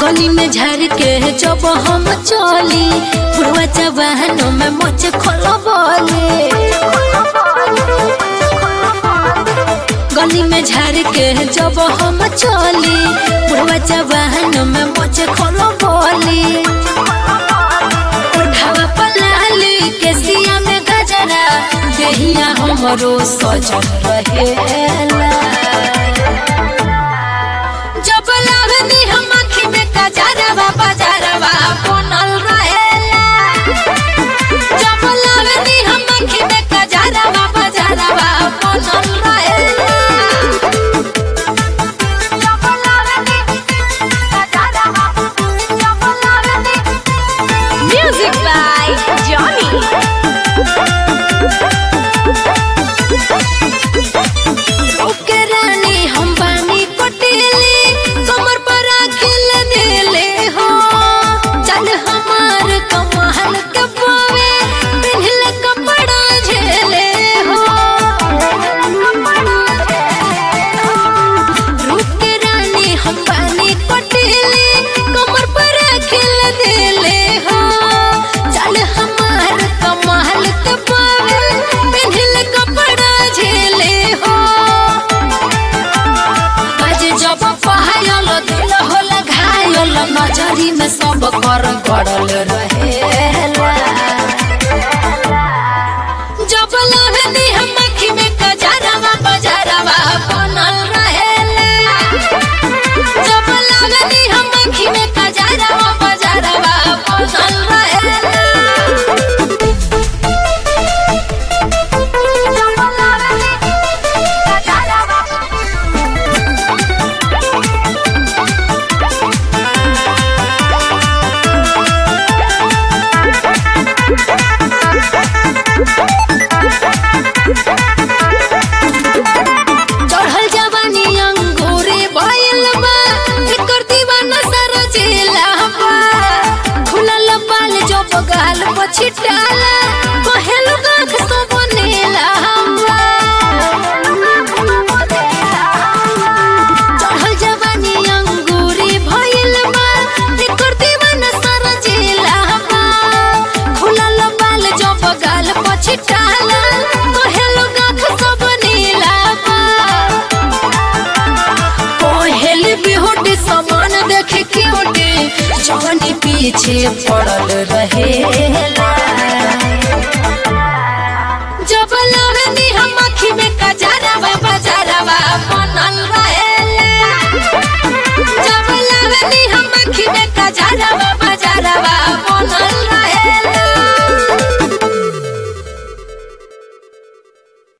गली में झर के जब हम चली बुढ़वा जवानों में मोच खोलबले। गली में झर के जब हम चली बुढ़वा जवानों में मोच खोलबले। उठावा पलाली के सिया में गजरा देहिया हमरो सजन रहेला। जब लावनी हम आँखी में कजरवा बजरवा बनल रहेला। जब लावनी हम आँखी में कजरवा बजरवा बनल रहेला। जब लावनी कजरवा जब लावनी म्यूजिक बाय जॉनी। ओके रानी हम बानी कोटेली कमर पर आखिल देले हो। चल हमार कमाल के पावे पिन्हल कपड़ा झेले हो। रूप के रानी हम बानी कोटेली कमर पर आखिल देले हो। चल हमार कमाल के पावे पिन्हल कपड़ा झेले हो। जब पहायल दिल होला घायल नजरी में सब कर गड़ल रहेला। जब लावनी हम आँखी में कजरवा बजरवा बनल रहेला। जब लावनी हम आँखी में कजरवा बजरवा बनल रहेला। जब लावनी कजरवा चढ़ल जवानी अंगूरे भइल बा एकर दीवाना सारा जिला बा। खुलल बाल जो बगाल पछिटाला कहेलु गाख तो बनेला बा। चढ़ल जवानी अंगूरे भइल बा एकर दीवाना सारा जिला बा। खुलल बाल जो बगाल पछिटाला कहेलु गाख तो बनेला बा। कोहेल बिहुटी समान देखे क्यूटी जवानी पीछे पड़ल रहेला।